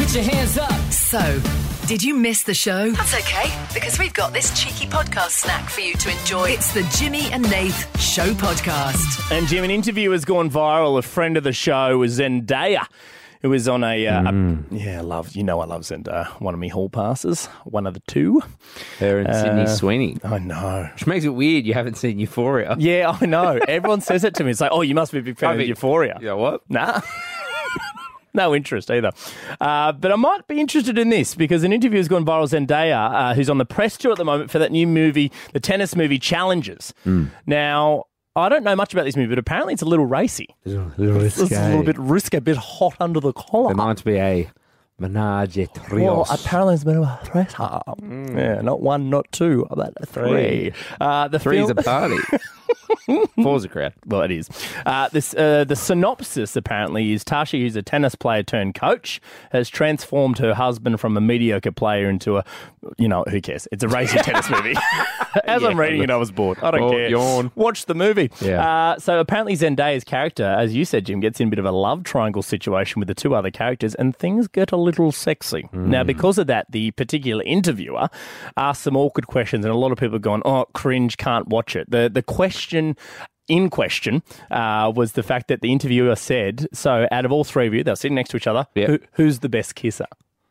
Put your hands up. So, did you miss the show? That's okay, because we've got this cheeky podcast snack for you to enjoy. It's the Jimmy and Nath Show Podcast. And Jim, an interview has gone viral. A friend of the show was Zendaya, who was on I love Zendaya. One of me hall passes, one of the two. Her and Sydney Sweeney. I know. Which makes it weird you haven't seen Euphoria. Yeah, I know. Everyone says it to me. It's like, oh, you must be a big fan of Euphoria. Yeah, what? Nah. No interest either. But I might be interested in this because an interview has gone viral. Zendaya, who's on the press tour at the moment for that new movie, the tennis movie Challenges. Now, I don't know much about this movie, but apparently it's a little racy. It's a little risky. It's a little bit risky, a bit hot under the collar. There might be a menage a trios. Well, apparently it's a bit of a threesome. Yeah, not one, not two, but three. Three's a party. Four's a crowd. Well, it is. The synopsis, apparently, is Tasha, who's a tennis player turned coach, has transformed her husband from a mediocre player into a, who cares? It's a racing tennis movie. As I'm reading it, I was bored. I don't care. Yawn. Watch the movie. Yeah. So apparently Zendaya's character, as you said, Jim, gets in a bit of a love triangle situation with the two other characters, and things get a little sexy. Now, because of that, the particular interviewer asked some awkward questions, and a lot of people are going, oh, cringe, can't watch it. The question was the fact that the interviewer said, so out of all three of you, they're sitting next to each other, who's the best kisser?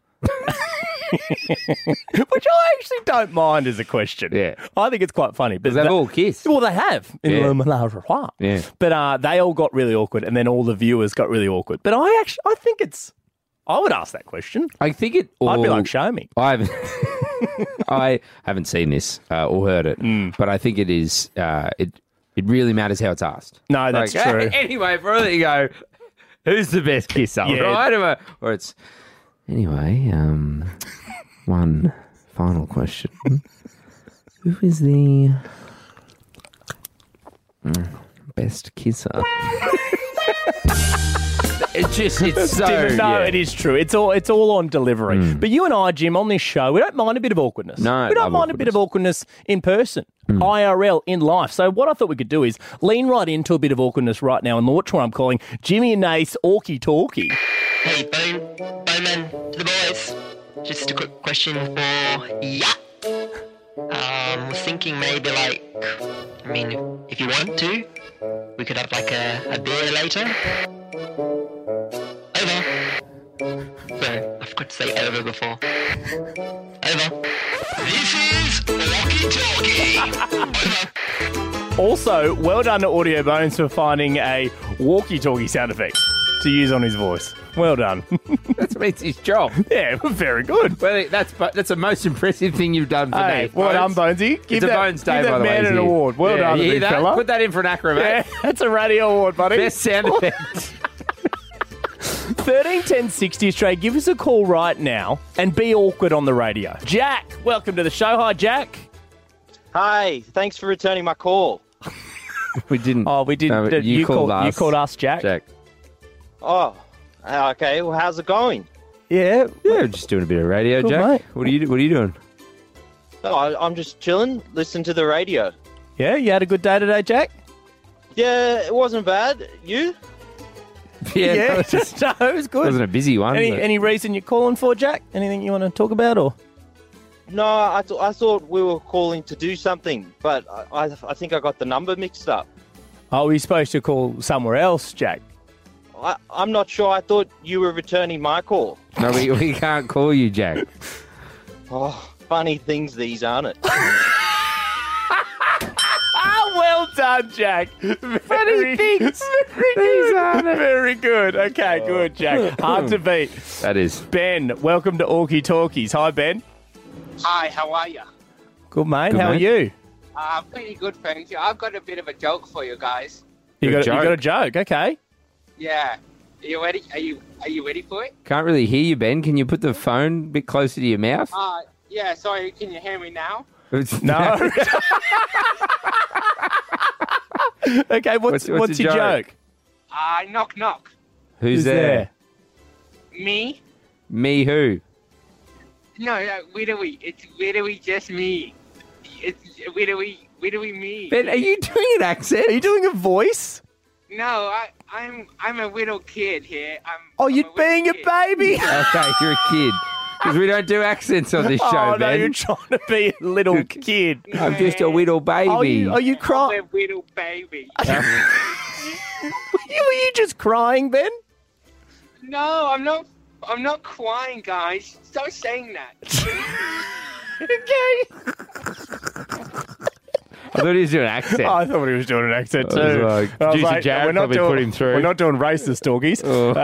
Which I actually don't mind as a question. Yeah. I think it's quite funny. But they've all kissed. Well, they have. In Le Ménage à Trois. Yeah. But they all got really awkward, and then all the viewers got really awkward. But I think I would ask that question. I think it all... I'd be like, show me. I haven't seen this or heard it, but I think it is... It really matters how it's asked. No, that's true. Anyway, for all that you go, who's the best kisser? Yeah. Right? Or it's... Anyway, one final question. Who is the best kisser? It's so... No, it is true. It's all on delivery. But you and I, Jim, on this show, we don't mind a bit of awkwardness. No, we don't mind a bit of awkwardness in person, IRL, in life. So what I thought we could do is lean right into a bit of awkwardness right now and launch what I'm calling Jimmy and Nate's Orky Talkie. Hey, Bowman to the boys. Just a quick question for was thinking maybe if you want to, we could have a beer later. Over. Sorry, I forgot to say over before. Over. This is Walkie Talkie. Over. Also, well done to Audio Bones for finding a walkie-talkie sound effect to use on his voice. Well done. That means his job. Yeah, very good. Well, that's the most impressive thing you've done for me. Well done, Bonesy. Give a Bones Day, by the way. Give that man an award. Well done, you hear big that? fella. Put that in for an acro, mate. Yeah, that's a radio award, buddy. Best sound effect. 131060 Australia, give us a call right now and be awkward on the radio. Jack, welcome to the show. Hi, Jack. Hi, thanks for returning my call. We didn't. Oh, we did. No, you called us. You called us, Jack. Oh, okay. Well, how's it going? Yeah, we're just doing a bit of radio, Good, Jack. mate. What are you doing? Oh, I'm just chilling, listening to the radio. Yeah, you had a good day today, Jack? Yeah, it wasn't bad. You? Yeah, no, it was good. Wasn't a busy one. Any reason you're calling for, Jack? Anything you want to talk about, or? No, I thought we were calling to do something, but I think I got the number mixed up. Oh, were you supposed to call somewhere else, Jack? I'm not sure. I thought you were returning my call. No, we can't call you, Jack. Oh, funny things these, aren't it? Well done, Jack. Funny things. Very good. Okay, good, Jack. Hard to beat. That is. Ben, welcome to Orky Talkies. Hi, Ben. Hi, how are you? Good, mate. Good, How mate. are you? Pretty good, thank you. I've got a bit of a joke for you guys. You Good got a joke. joke. Okay. Yeah. Are you ready? Are you ready for it? Can't really hear you, Ben. Can you put the phone a bit closer to your mouth? Yeah, sorry, can you hear me now? No. Okay, what's your joke? Knock, knock. Who's there? Me? Me who? No, literally, it's literally just me. It's literally me. Ben, are you doing an accent? Are you doing a voice? No, I'm a little kid here. Oh, you're being a baby. Okay, you're a kid. Because we don't do accents on this show, Oh, no, Ben. you're trying to be a little kid. I'm just a little baby. Are you I'm crying? a little baby. Were you just crying, Ben? No, I'm not. I'm not crying, guys. Stop saying that. Okay. I thought he was doing an accent. Oh, I thought he was doing an accent too. I was like, I was producer Jared probably put him through. We're not doing racist talkies.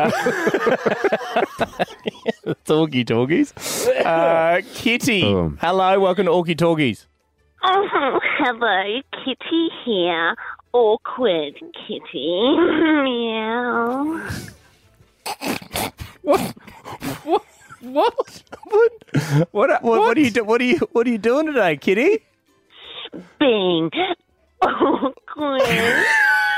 Talkie talkies. Kitty. Hello, welcome to Orky Talkies. Oh, hello, Kitty here. Awkward Kitty. Meow. What are you doing today, Kitty? Being awkward.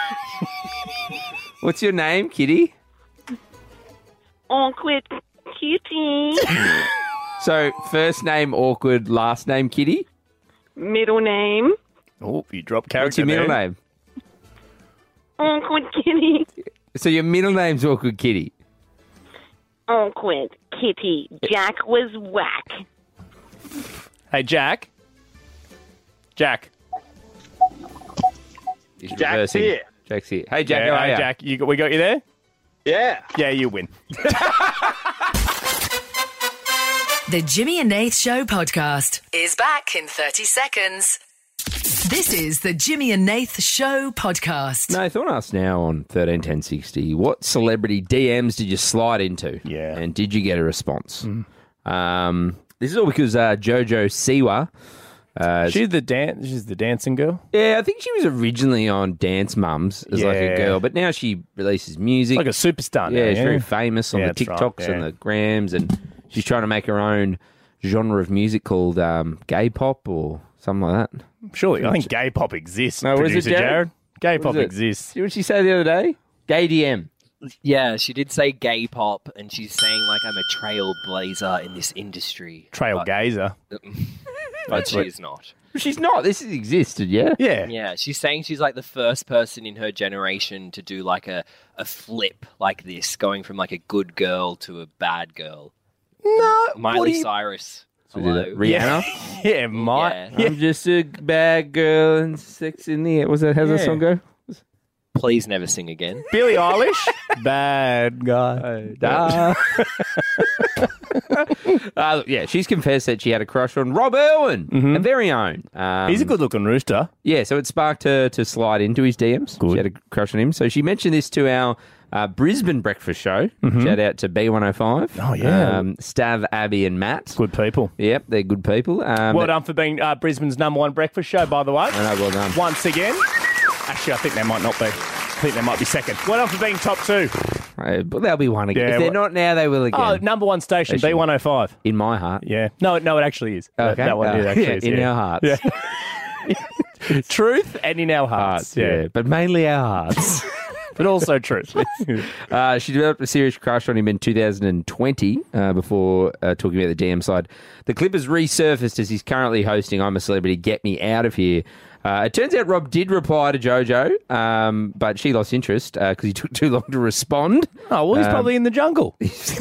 What's your name, Kitty? Awkward Kitty. So, first name awkward, last name Kitty? Middle name. Oh, you dropped character. What's your middle there. name? Awkward Kitty. So your middle name's awkward Kitty. Awkward Kitty. Jack was whack. Hey, Jack. Jack. He's Jack's reversing. here. Jack's here. Hey, Jack, Yeah, how are hey, ya? Jack. We got you there? Yeah. Yeah, you win. The Jimmy and Nath Show podcast is back in 30 seconds. This is the Jimmy and Nath Show podcast. No, I thought I asked now on 131060, what celebrity DMs did you slide into? Yeah. And did you get a response? This is all because Jojo Siwa. She's the dancing girl. Yeah, I think she was originally on Dance Mums as like a Yeah. girl, but now she releases music. Like a superstar now. Yeah, she's very famous on Yeah, the that's right, TikToks and yeah. the Grams, and she's trying to make her own genre of music called gay pop or something like that. Surely, I think gay pop exists. No, was it, Producer Jared? Gay What pop was it? exists. See what she said the other day? Gay DM. Yeah, she did say gay pop, and she's saying like I'm a trailblazer in this industry. Trailgazer. But she is not. She's not. This has existed, yeah? Yeah. Yeah, she's saying she's like the first person in her generation to do like a flip like this, going from like a good girl to a bad girl. No. Miley Cyrus. Hello. Rihanna? Yeah, my. Yeah. I'm just a bad girl and sex in the air. How's that Yeah. song go? Please never sing again. Billie Eilish. Bad guy. Yeah, she's confessed that she had a crush on Rob Irwin, her very own. He's a good-looking rooster. Yeah, so it sparked her to slide into his DMs. Good. She had a crush on him. So she mentioned this to our Brisbane breakfast show. Shout out to B105. Oh, yeah. Stav, Abby and Matt. Good people. Yep, they're good people. Well done for being Brisbane's #1 breakfast show, by the way. I know, well done. Once again. Actually, I think they might not be. I think they might be second. Well done for being top 2. But they'll be one again. Yeah, if they're not now, they will again. Oh, #1 station, They should. B105. In my heart. Yeah. No, it actually is. Okay. That one actually Yeah, is. in yeah. our hearts. Yeah. Truth and in our hearts. Yeah, but mainly our hearts. But also truth. She developed a serious crush on him in 2020 before talking about the DM side. The clip has resurfaced as he's currently hosting I'm a Celebrity, Get Me Out of Here. It turns out Rob did reply to JoJo, but she lost interest because he took too long to respond. Oh, well, he's probably in the jungle.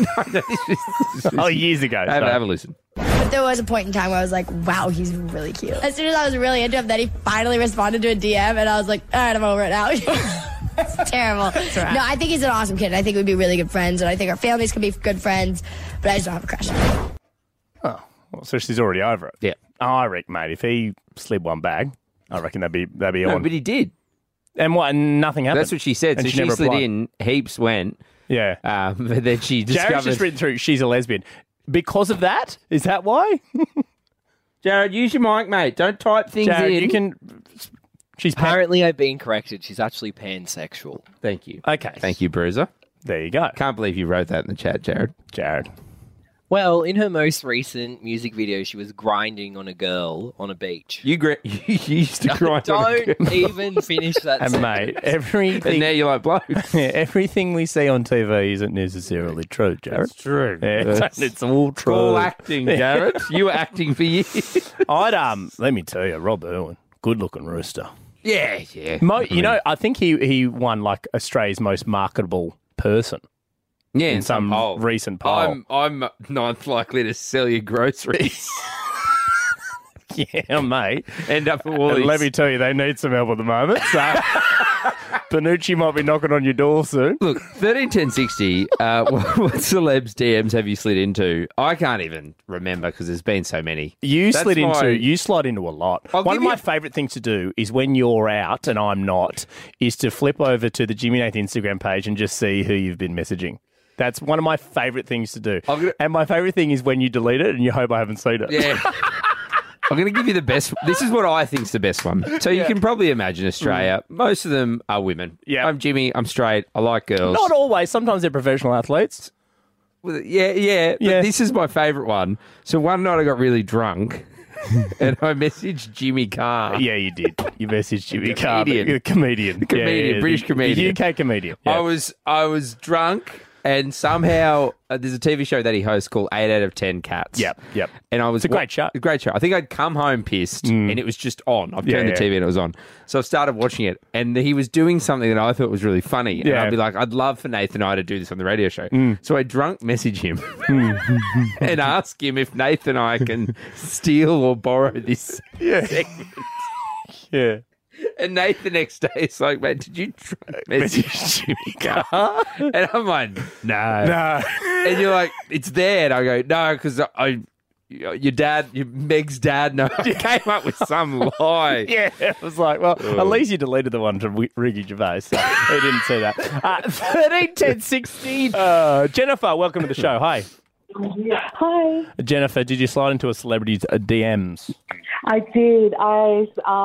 Oh, years ago. Have a listen. But there was a point in time where I was like, wow, he's really cute. As soon as I was really into him, then he finally responded to a DM, and I was like, all right, I'm over it now. It's terrible. No, I think he's an awesome kid. I think we'd be really good friends, and I think our families could be good friends, but I just don't have a crush on him. Oh, well, so she's already over it. Yeah. I reckon, mate, if he slid one bag, I reckon that'd be No, on. but he did. And what? And nothing happened. That's what she said. And So she she never slid replied. in, heaps went, Yeah. but then she Jared's discovered... just written through, she's a lesbian. Because of that? Is that why? Jared, use your mic, mate. Don't type things Jared, in. you can... She's Apparently, I've been corrected. She's actually pansexual. Thank you. Okay. Thank you, Bruiser. There you go. Can't believe you wrote that in the chat, Jared. Jared. Well, in her most recent music video, she was grinding on a girl on a beach. You used to grind on a girl. Don't even finish that And sentence. mate, everything... And now you're like, bloke. everything we see on TV isn't necessarily true, Jared. It's true. Yeah, it's all true. All acting, Jared. You were acting for years. Let me tell you, Rob Irwin, good-looking rooster. Yeah, yeah. You know, I think he won like Australia's most marketable person. Yeah, in some poll. recent poll. I'm ninth likely to sell you groceries. Yeah, mate. End up at And Woolies. let me tell you, they need some help at the moment. So Benucci might be knocking on your door soon. Look, 131060, what celebs DMs have you slid into? I can't even remember because there's been so many. You That's slid my- into a lot. I'll One give of my you- favourite things to do is when you're out and I'm not, is to flip over to the Jimmy Nath Instagram page and just see who you've been messaging. That's one of my favourite things to do. And my favourite thing is when you delete it and you hope I haven't seen it. Yeah. I'm going to give you the best. This is what I think's the best one. So you can probably imagine Australia. Most of them are women. Yeah. I'm Jimmy. I'm straight. I like girls. Not always. Sometimes they're professional athletes. Yeah. But this is my favourite one. So one night I got really drunk and I messaged Jimmy Carr. Yeah, you did. You messaged Jimmy Carr. Comedian. A comedian. Comedian, British comedian. The UK comedian. Yeah. I was drunk and somehow there's a TV show that he hosts called 8 out of 10 Cats. Yep. And I was It's a great show. A great show. I think I'd come home pissed and it was just on. I've turned the TV and it was on. So I started watching it and he was doing something that I thought was really funny. And Yeah. I'd be like, I'd love for Nathan and I to do this on the radio show. So I drunk message him and ask him if Nathan and I can steal or borrow this segment. Yeah. And Nathan the next day is like, mate, did you try message Jimmy Carr? And I'm like, no. And you're like, it's there. And I go, no, because your Meg's dad, no, I came up with some lie. Yeah, it was like, well, at least you deleted the one to Ricky Gervais, so he didn't see that. 131060. Jennifer, welcome to the show. Hi. Hi. Jennifer, did you slide into a celebrity's DMs? I did. I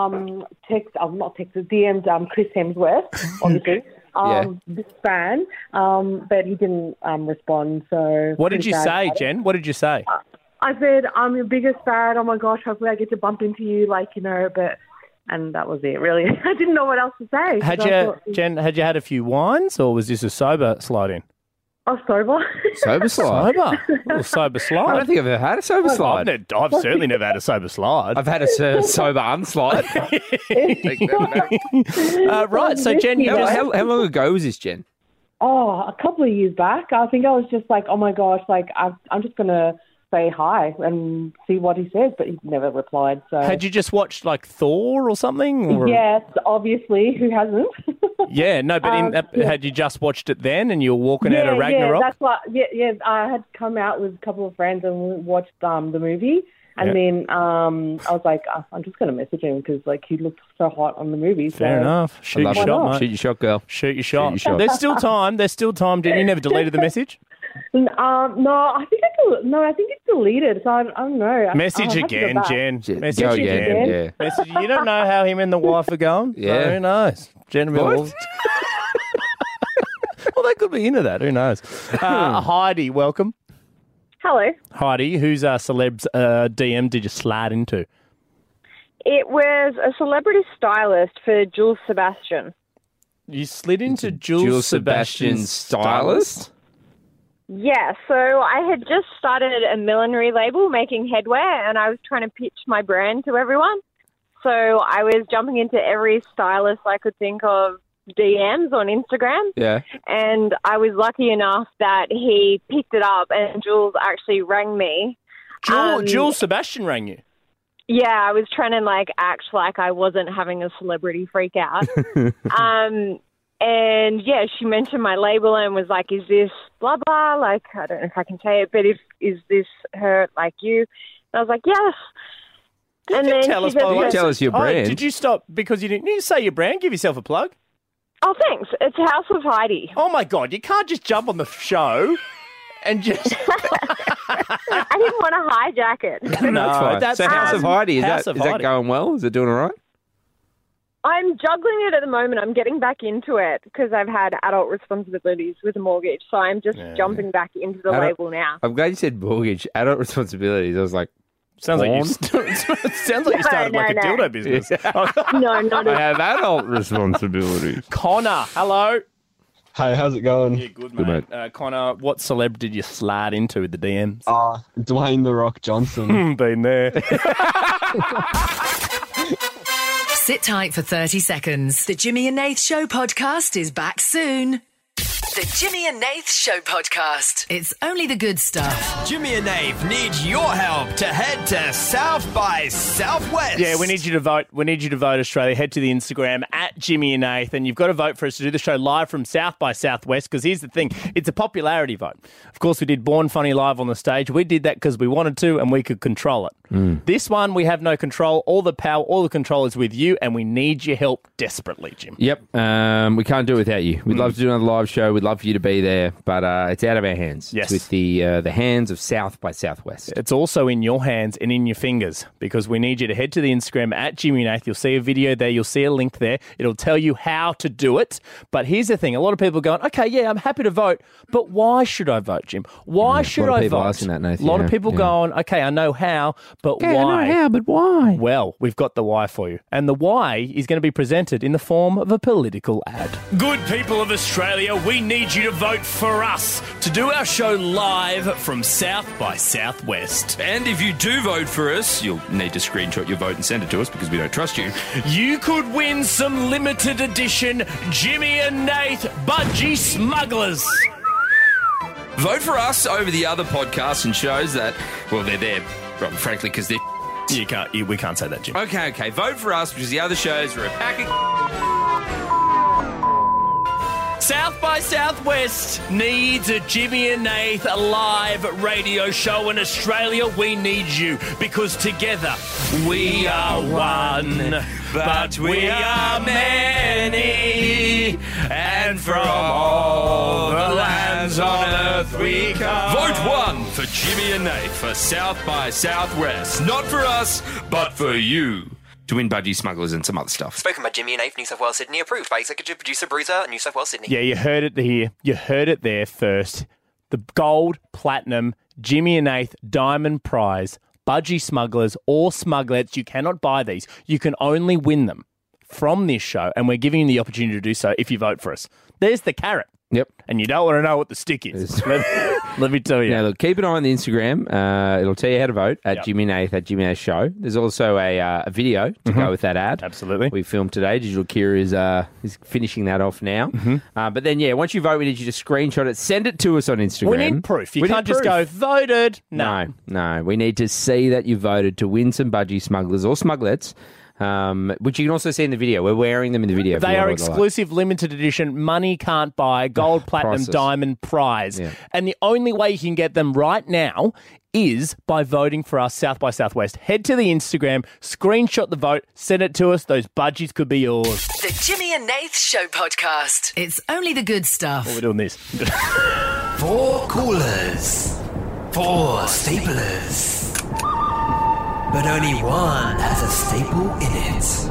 DM'd Chris Hemsworth, obviously. This fan, but he didn't respond. So What did you pretty sad say, about it. Jen? What did you say? I said, I'm your biggest fan. Oh my gosh, hopefully I get to bump into you, and that was it, really. I didn't know what else to say. Jen, had you had a few wines, or was this a sober slide in? Oh, sober. Sober slide? Sober? A sober slide? I don't think I've ever had a sober slide. I've certainly never had a sober slide. I've had a sober unslide. Right, so Jen, how long ago was this, Jen? Oh, a couple of years back. I think I was just like, oh my gosh, I'm just going to say hi and see what he says, but he never replied. So had you just watched like Thor or something? Or? Yes, obviously. Who hasn't? Yeah, no, but had you just watched it then and you were walking out of Ragnarok? Yeah, that's what. Yeah. I had come out with a couple of friends and we watched the movie, and then I was like, I'm just going to message him because he looked so hot on the movie. Fair enough. Shoot your shot, mate. Shoot your shot, girl. Shoot your shot. Shoot your shot. There's still time. Did you never deleted the message? No, I think it's deleted. So I don't know. Message I'll have to go again, back. Jen. Message Go again. again, yeah. Message. You don't know how him and the wife are going. Yeah. Who knows? Jen Mills. Well, they could be into that. Who knows? Heidi, welcome. Hello. Heidi, whose celeb's DM did you slide into? It was a celebrity stylist for Jules Sebastian. You slid into Jules Sebastian's stylist? Yeah, so I had just started a millinery label making headwear, and I was trying to pitch my brand to everyone. So I was jumping into every stylist I could think of DMs on Instagram. Yeah. And I was lucky enough that he picked it up, and Jules actually rang me. Jules Sebastian rang you? Yeah, I was trying to act like I wasn't having a celebrity freak out. And yeah, she mentioned my label and was like, is this blah, blah? I don't know if I can say it, but is this her like you? And I was like, yes. And then Tell us your brand. Did you stop because you didn't say your brand? Give yourself a plug. Oh, thanks. It's House of Heidi. Oh my God, you can't just jump on the show and just... I didn't want to hijack it. No, that's fine. So House of Heidi, is that going well? Is it doing all right? I'm juggling it at the moment. I'm getting back into it because I've had adult responsibilities with a mortgage. So I'm just jumping back into the label now. I'm glad you said mortgage. Adult responsibilities. I was like, sounds like you started a dildo business. No, not I have adult responsibilities. Connor, hello. Hey, how's it going? Yeah, good, mate. Connor, what celeb did you slide into with the DMs? Dwayne The Rock Johnson. Been there. Sit tight for 30 seconds. The Jimmy and Nath Show podcast is back soon. The Jimmy and Nath Show podcast. It's only the good stuff. Jimmy and Nath need your help to head to South by Southwest. Yeah, we need you to vote. We need you to vote, Australia. Head to the Instagram at Jimmy and Nath, and you've got to vote for us to do the show live from South by Southwest, because here's the thing. It's a popularity vote. Of course, we did Born Funny live on the stage. We did that because we wanted to and we could control it. This one, we have no control. All the power, all the control is with you, and we need your help desperately, Jim. Yep. We can't do it without you. We'd love to do another live show. We'd love for you to be there, but it's out of our hands. Yes. It's with the hands of South by Southwest. It's also in your hands and in your fingers, because we need you to head to the Instagram at Jimmy Nath. You'll see a video there. You'll see a link there. It'll tell you how to do it. But here's the thing. A lot of people are going, okay, yeah, I'm happy to vote, but why should I vote, Jim? Why should I vote? Asking that, Nath, a lot of people going, okay, I know how, but why? I know how, but why? Well, we've got the why for you. And the why is going to be presented in the form of a political ad. Good people of Australia, we need you to vote for us to do our show live from South by Southwest. And if you do vote for us, you'll need to screenshot your vote and send it to us because we don't trust you. You could win some limited edition Jimmy and Nath Budgie Smugglers. Vote for us over the other podcasts and shows that, well, they're there, frankly, because they're... We can't say that, Jim. Okay. Vote for us because the other shows are a pack of... South by Southwest needs a Jimmy and Nath live radio show in Australia. We need you because together we are one, but we are many, and from all the lands on earth we come. Vote 1 for Jimmy and Nath for South by Southwest. Not for us, but for you. To win Budgie Smugglers and some other stuff. Spoken by Jimmy and Nath, New South Wales, Sydney. Approved by Executive Producer Bruiser, New South Wales, Sydney. Yeah, you heard it here. You heard it there first. The gold, platinum, Jimmy and Nath Diamond Prize, Budgie Smugglers or Smugglettes. You cannot buy these. You can only win them from this show, and we're giving you the opportunity to do so if you vote for us. There's the carrot. Yep. And you don't want to know what the stick is. Let me tell you. Now, look, keep an eye on the Instagram. It'll tell you how to vote at Jimmy Nath, at Jimmy Nath Show. There's also a video to go with that ad. Absolutely. We filmed today. Digital Kira is finishing that off now. But then, once you vote, we need you to screenshot it. Send it to us on Instagram. We need proof. You can't just go, voted. No. We need to see that you voted to win some Budgie Smugglers or Smugglettes. Which you can also see in the video. We're wearing them in the video. They are exclusive, limited edition, money can't buy, gold, platinum, Priceless. diamond prize. Yeah. And the only way you can get them right now is by voting for us, South by Southwest. Head to the Instagram, screenshot the vote, send it to us. Those budgies could be yours. The Jimmy and Nath Show podcast. It's only the good stuff. We're doing this. 4 coolers, 4 staplers, but only one has a staple in it.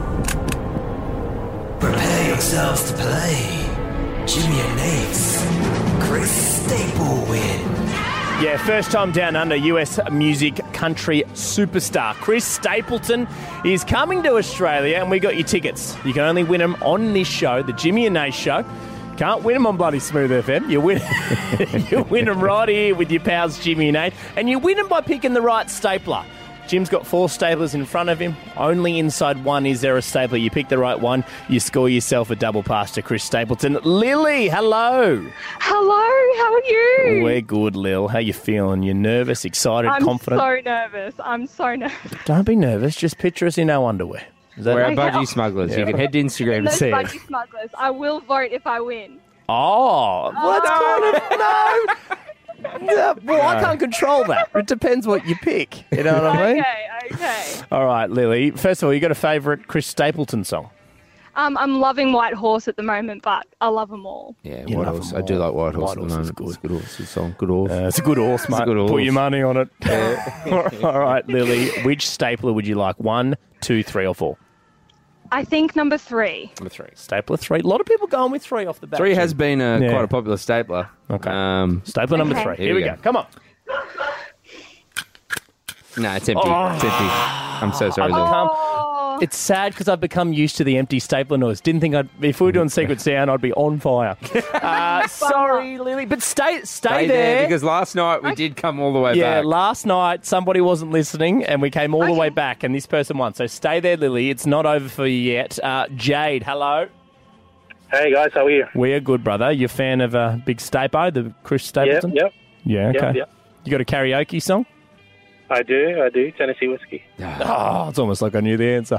Prepare yourselves to play Jimmy and Nath's Chris Staple Win. Yeah, first time down under, US music country superstar Chris Stapleton is coming to Australia, and we got your tickets. You can only win them on this show, the Jimmy and Nath Show. Can't win them on bloody Smooth FM. You win them right here with your pals Jimmy and Nath, and you win them by picking the right stapler. Jim's got 4 staplers in front of him. Only inside one is there a stapler. You pick the right one, you score yourself a double pass to Chris Stapleton. Lily, hello. Hello, how are you? We're good, Lil. How you feeling? You nervous, excited, confident? I'm so nervous. Don't be nervous. Just picture us in our underwear. Is that We're it? Budgie Smugglers. Yeah. You can head to Instagram to Those see it. Budgie Smugglers. I will vote if I win. Oh, well, that's kind of... No. Yeah, well, I can't control that. It depends what you pick. You know what I mean? Okay. All right, Lily. First of all, you got a favourite Chris Stapleton song? I'm loving White Horse at the moment, but I love them all. Yeah, White Horse. I do like White Horse. White Horse is good. It's a good horse. Good song. Good horse. It's a good horse, mate. It's a good horse. Put your money on it. All right, Lily. Which stapler would you like? 1, 2, 3 or 4? I think number 3. Number 3. Stapler 3. A lot of people going with 3 off the bat. 3 has been quite a popular stapler. Okay. Stapler number 3. Here we go. Come on. No, it's empty. It's empty. I'm so sorry, Lily. It's sad because I've become used to the empty stapler noise. Didn't think if we were doing secret sound, I'd be on fire. Sorry, Lily, but stay there. because last night we did come all the way Yeah, back. last night somebody wasn't listening and we came all the way back and this person won. So stay there, Lily. It's not over for you yet. Jade, hello. Hey guys, how are you? We are good, brother. You a fan of Big Stapo, the Chris Stapleton? Yep. Yeah, okay. Yep. You got a karaoke song? I do. Tennessee Whiskey. Oh, it's almost like I knew the answer.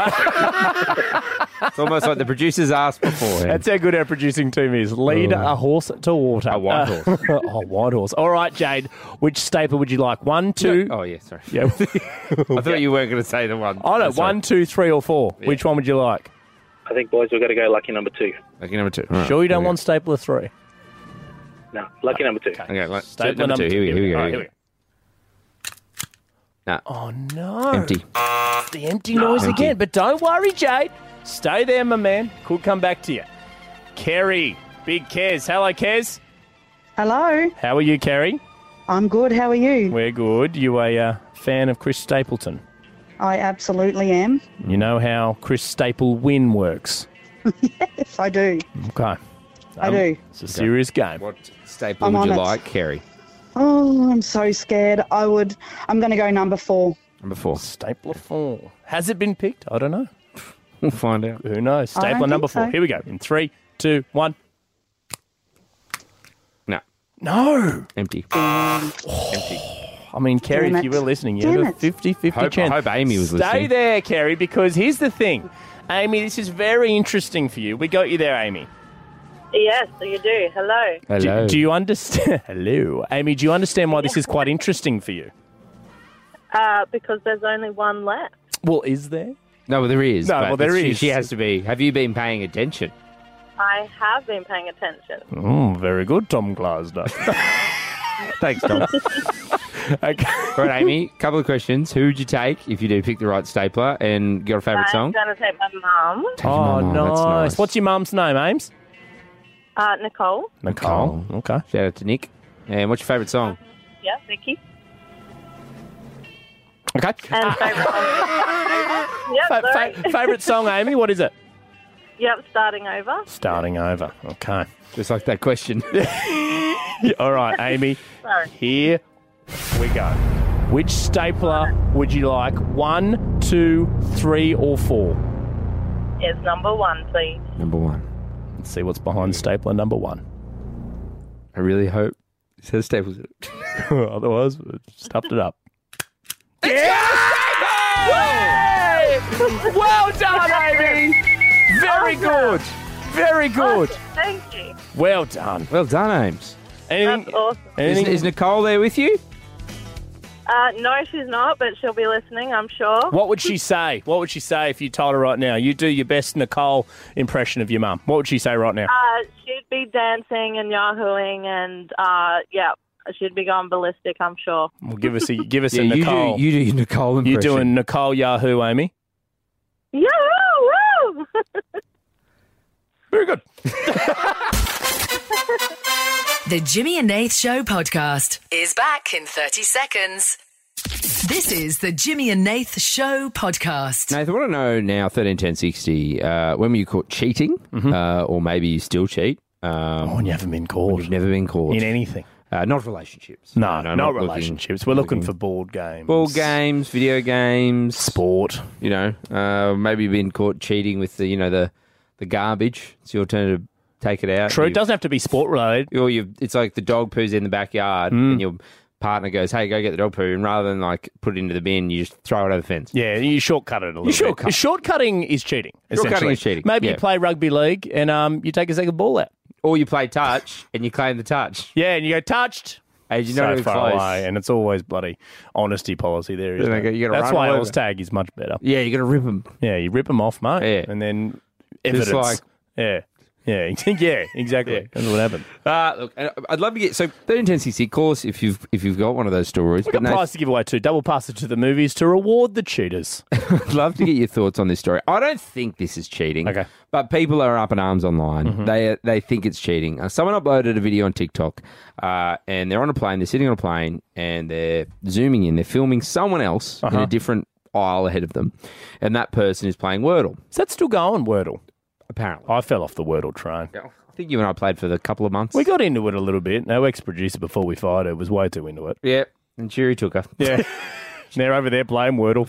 It's almost like the producers asked before. That's how good our producing team is. Lead a horse to water. A white horse. White horse. All right, Jade, which staple would you like? 1, 2... Oh, yeah, sorry. Yeah. I thought you weren't going to say the one. Oh, no, Sorry. 1, 2, 3 or 4. Yeah. Which one would you like? I think, boys, we've got to go lucky number 2. Lucky number 2. Right. Sure you don't want stapler 3? No, lucky number 2. Okay, Stapler number 2. Here we go. All right, Here we go. No. Oh, no. Empty. The empty noise Empty. again. But don't worry, Jade. Stay there, my man. Could come back to you. Kerry. Big Kez. Hello, Kez. Hello. How are you, Kerry? I'm good. How are you? We're good. You a fan of Chris Stapleton? I absolutely am. You know how Chris Staple win works? Yes, I do. Okay. I do. It's a serious game. What staple I'm would you on it. like, Kerry? Oh, I'm so scared. I'm going to go number 4. Number 4. Stapler 4. Has it been picked? I don't know. We'll find out. Who knows? I don't Stapler number think 4. so. Here we go. In 3, 2, 1. No. No. Empty. Empty. I mean, Kerry, Damn if you it. were listening, you Damn have a it. 50-50 chance. I hope Amy was Stay listening. there, Kerry, because here's the thing. Amy, this is very interesting for you. We got you there, Amy. Yes, you do. Hello. Hello. Do you understand? Hello. Amy, do you understand why this is quite interesting for you? Because there's only one left. Well, is there? No, well, there is. No, but well, there is. She has to be. Have you been paying attention? I have been paying attention. Very good, Tom Glasner. Thanks, Tom. Okay. All right, Amy, couple of questions. Who would you take if you do pick the right stapler and got a favourite I'm song? going to take my mum, Oh, Mum, that's nice. What's your mum's name, Ames? Nicole. Nicole. Okay. Shout out to Nick. And what's your favourite song? Yeah, Vicky. Okay. And favourite song. Yep, sorry. Favourite song, Amy? What is it? Yep, starting over. Starting over. Okay. Just like that question. All right, Amy. Sorry. Here we go. Which stapler would you like? 1, 2, 3, or 4? It's number 1, please. Number 1. Let's see what's behind stapler number 1. I really hope it says staples. Otherwise, we stuffed it up. Well done, Amy. Very good. Very good. Thank you. Well done. Well done, Ames. Anything? That's awesome. Is Nicole there with you? No, she's not, but she'll be listening, I'm sure. What would she say? What would she say if you told her right now? You do your best Nicole impression of your mum. What would she say right now? She'd be dancing and yahooing and, yeah, she'd be going ballistic, I'm sure. Well, give us a Yeah, Nicole. You do your Nicole impression. You're doing Nicole Yahoo, Amy. Yeah, woo! Very good. The Jimmy and Nath Show podcast is back in 30 seconds. This is the Jimmy and Nath Show podcast. Nathan, I want to know now, 131060, when were you caught cheating, or maybe you still cheat? And you haven't been caught. You've never been caught. In anything. Not relationships. No, not not looking- relationships. We're looking for board games. Board games, video games. Sport. You know, maybe you've been caught cheating with the garbage. It's your turn to take it out. True, it doesn't have to be sport related. Or it's like the dog poos in the backyard and your partner goes, hey, go get the dog poo. And rather than like put it into the bin, you just throw it over the fence. Yeah, you shortcut it a little bit. Shortcutting is cheating, Shortcutting essentially. is cheating, Maybe yeah. you play rugby league and you take a second ball out. Or you play touch and you claim the touch. Yeah, and you go touched. Hey, you so know it's far close. away, and it's always bloody honesty policy there. Isn't Then it? you gotta That's run why all Oz over. tag is much better. Yeah, you got to rip them. Yeah, you rip them off, mate. Yeah. And then Just evidence. like- Yeah, yeah, exactly. Yeah. That's what happened. Look, I'd love to get 131060. Call us if you've got one of those stories. We've got Nath, prize to give away too. Double passes to the movies to reward the cheaters. I'd love to get your thoughts on this story. I don't think this is cheating. Okay. But people are up in arms online. They think it's cheating. Someone uploaded a video on TikTok, and they're on a plane. They're sitting on a plane, and they're zooming in. They're filming someone else in a different aisle ahead of them, and that person is playing Wordle. Is that still going, Wordle? Apparently. I fell off the Wordle train. I think you and I played for a couple of months. We got into it a little bit. Our ex-producer before we fired her was way too into it. Yeah, and Cheery took her. Yeah. They're over there playing Wordle.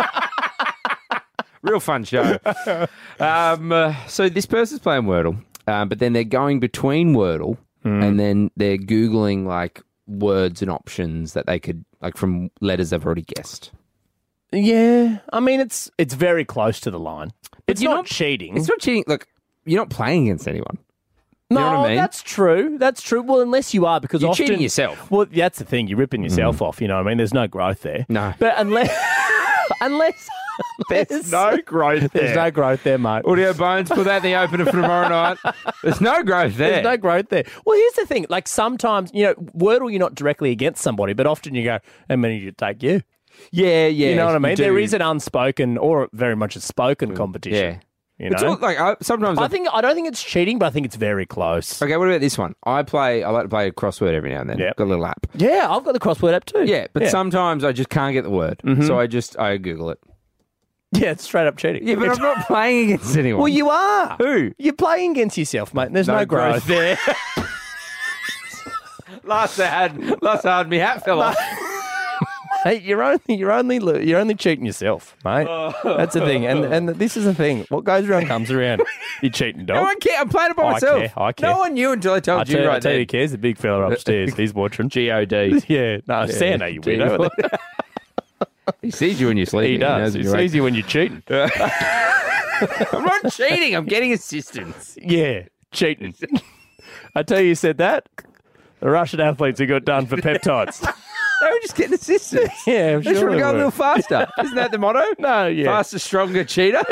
Real fun show. So this person's playing Wordle, but then they're going between Wordle and then they're Googling like words and options that they could, like from letters they've already guessed. Yeah. I mean, it's very close to the line. It's you're not cheating. It's not cheating. Look, you're not playing against anyone. No, You know what I mean? that's true. That's true. Well, unless you are, because You're often cheating yourself. Well, that's the thing. You're ripping yourself off. You know what I mean? There's no growth there. No. But unless There's no growth there. There's no growth there, mate. Audio Bones, put that in the opener for tomorrow night. There's no growth there. There's no growth there. Well, here's the thing. Like sometimes, you know, Wordle, you're not directly against somebody, but often you go, how many did it take you? Yeah. You know what I mean? do. There is an unspoken or very much a spoken competition. Yeah. You know? It's all, like sometimes I don't think it's cheating, but I think it's very close. Okay, what about this one? I like to play a crossword every now and then. Yep. Got a little app. Yeah, I've got the crossword app too. Yeah, but sometimes I just can't get the word, so I Google it. Yeah, it's straight up cheating. Yeah, but I'm not playing against anyone. Well, you are. Who? You're playing against yourself, mate. And there's no growth there. last I had me hat fell off. Hey, you're only cheating yourself, mate. That's the thing, and this is the thing. What goes around comes around. You're cheating, dog. No one cares. I'm playing it by myself. I care. No one knew until I told you I right tell you, there. he cares. The big fella upstairs. He's watching. G-O-D. Yeah, no, Santa, you weirdo. He sees you when you're sleeping. He does. He sees you when you're cheating. I'm not cheating. I'm getting assistance. Yeah, cheating. I tell you said that. The Russian athletes who got done for peptides. They were just getting assistance. Yeah, I'm They just sure want to they go a were. little faster. Isn't that the motto? No, yeah. Faster, stronger, cheater.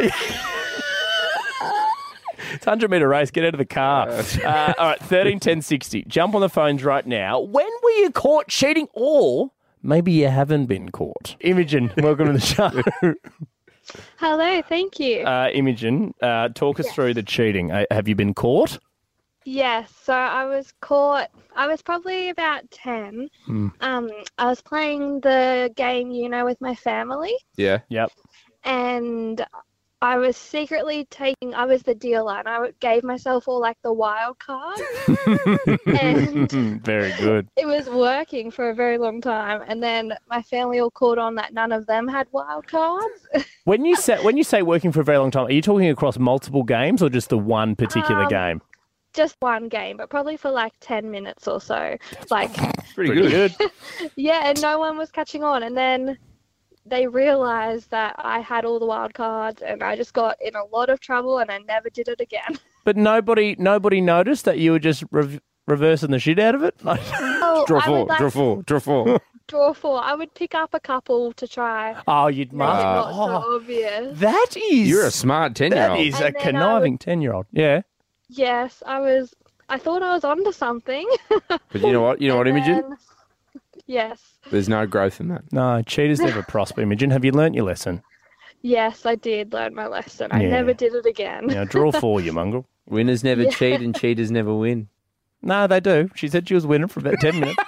It's 100-metre race. Get out of the car. All right, 13 10 60. Jump on the phones right now. When were you caught cheating, or maybe you haven't been caught? Imogen, welcome to the show. Hello, thank you. Imogen, talk us through the cheating. Have you been caught? Yes, so I was caught. I was probably about 10. I was playing the game, with my family, Yeah. Yep. and I was secretly I was the dealer, and I gave myself all like the wild cards, and Very good. it was working for a very long time. And then my family all caught on that none of them had wild cards. When you say working for a very long time, are you talking across multiple games or just the one particular game? Just one game, but probably for like 10 minutes or so. Like, Pretty good. yeah, and no one was catching on. And then they realised that I had all the wild cards, and I just got in a lot of trouble, and I never did it again. But nobody noticed that you were just reversing the shit out of it? Oh, Draw I four, would, like, draw four, draw four. Draw four. I would pick up a couple to try. Oh, you'd Make it must. not so obvious. That is... You're a smart 10-year-old. That is a And then I conniving 10-year-old. Yeah. Yes, I thought I was onto something. But you know what? You know what, And Imogen? then- Yes. There's no growth in that. No, cheaters never prosper. Imogen, have you learnt your lesson? Yes, I did learn my lesson. I Yeah. never did it again. Now, draw four, you mongrel. Winners never Yeah. cheat and cheaters never win. No, they do. She said she was winning for about 10 minutes.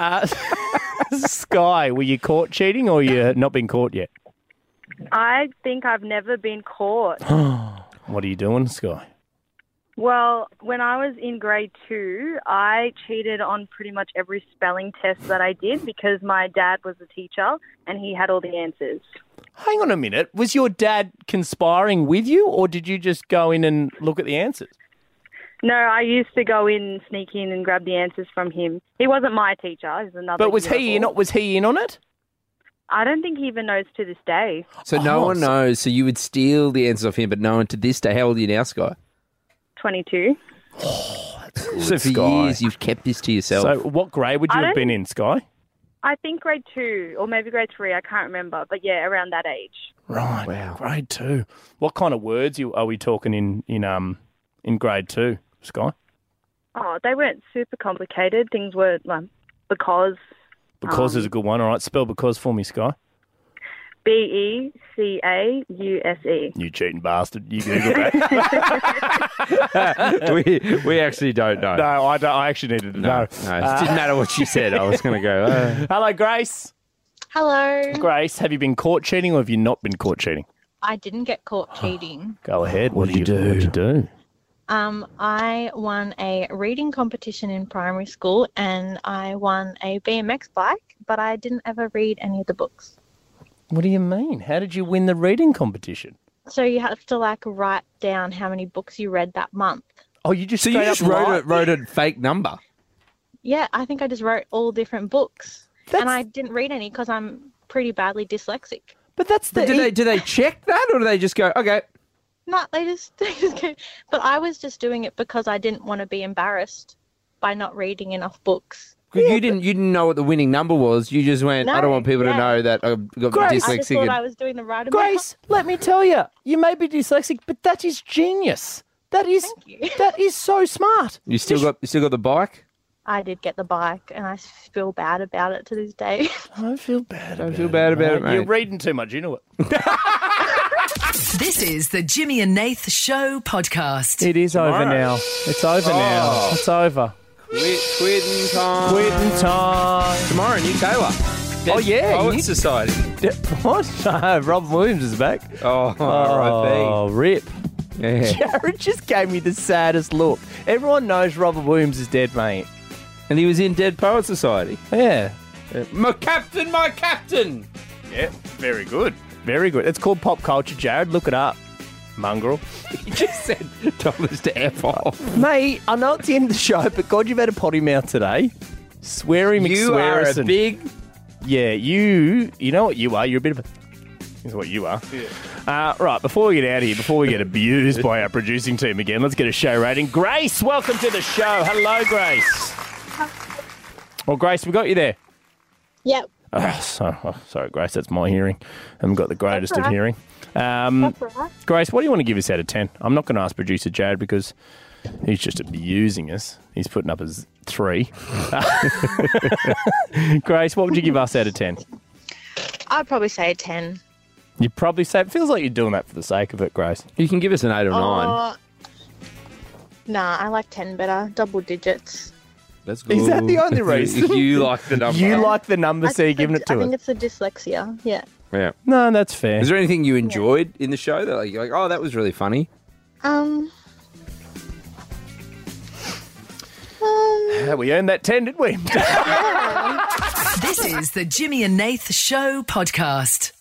Sky, were you caught cheating or you not been caught yet? I think I've never been caught. What are you doing, Sky? Well, when I was in grade 2, I cheated on pretty much every spelling test that I did because my dad was a teacher and he had all the answers. Hang on a minute. Was your dad conspiring with you or did you just go in and look at the answers? No, I used to go in, sneak in and grab the answers from him. He wasn't my teacher. He was another But was year he in? above. Was he in on it? I don't think he even knows to this day. So no one knows. So you would steal the answers off him, but no one to this day. How old are you now, Sky? 22. So for Sky. years you've kept this to yourself. So what grade would you I have don't- been in, Sky? I think grade 2 or maybe grade 3. I can't remember. But yeah, around that age. Right. Wow. Grade 2. What kind of words are we talking in grade 2, Sky? Oh, they weren't super complicated. Things were like because. Because is a good one. All right, spell because for me, Sky. Because. You cheating bastard. You Google that. we actually don't know. No, I don't. I actually needed to know. No, it didn't matter what she said. I was going to go. Hello, Grace. Hello. Grace, have you been caught cheating or have you not been caught cheating? I didn't get caught cheating. Go ahead. What did you do? What'd you do? I won a reading competition in primary school and I won a BMX bike, but I didn't ever read any of the books. What do you mean? How did you win the reading competition? So you have to write down how many books you read that month. Oh, you just So you just wrote a fake number? Yeah, I think I just wrote all different books. And I didn't read any because I'm pretty badly dyslexic. But that's do they check that or do they just go, okay? No, they just go. But I was just doing it because I didn't want to be embarrassed by not reading enough books. You didn't know what the winning number was. You just went, I don't want people to know that I've got Grace, dyslexic. I just thought I was doing the right amount. Grace, let me tell you, you may be dyslexic, but that is genius. That is so smart. You still got the bike? I did get the bike, and I feel bad about it to this day. Don't feel bad. Don't feel bad about it, mate. You're reading too much into it. This is the Jimmy and Nath Show podcast. It is over now. It's over now. It's over. Quitting time. Quitting time. Tomorrow, New Taylor. Oh, yeah. Poets Society. What? Robin Williams is back. Oh, rip. Yeah. Jared just gave me the saddest look. Everyone knows Robin Williams is dead, mate. And he was in Dead Poets Society. Yeah. My captain, my captain. Yeah, very good. Very good. It's called pop culture, Jared. Look it up. Mongrel. You just said Thomas to F off. Mate, I know it's the end of the show, but God, you've had a potty mouth today. Sweary McSwearison. You are a big... Yeah, you know what you are. You're a bit of a... Is what you are. Yeah. Right, before we get out of here, before we get abused by our producing team again, let's get a show rating. Grace, welcome to the show. Hello, Grace. Well, Grace, we got you there. Yep. Sorry, Grace, that's my hearing. I haven't got the greatest of hearing. That's all right. Grace, what do you want to give us out of 10? I'm not going to ask producer Jared because he's just abusing us. He's putting up as 3. Grace, what would you give us out of 10? I'd probably say a 10. You'd probably say, it feels like you're doing that for the sake of it, Grace. You can give us an 8 or 9. Nah, I like 10 better. Double digits. That's good. Is that the only reason? You like the number. You like the number, so you're giving it to I us. think it's the dyslexia. Yeah. Yeah. No, that's fair. Is there anything you enjoyed in the show that you're like, oh, that was really funny? We earned that 10, didn't we? This is the Jimmy and Nath Show podcast.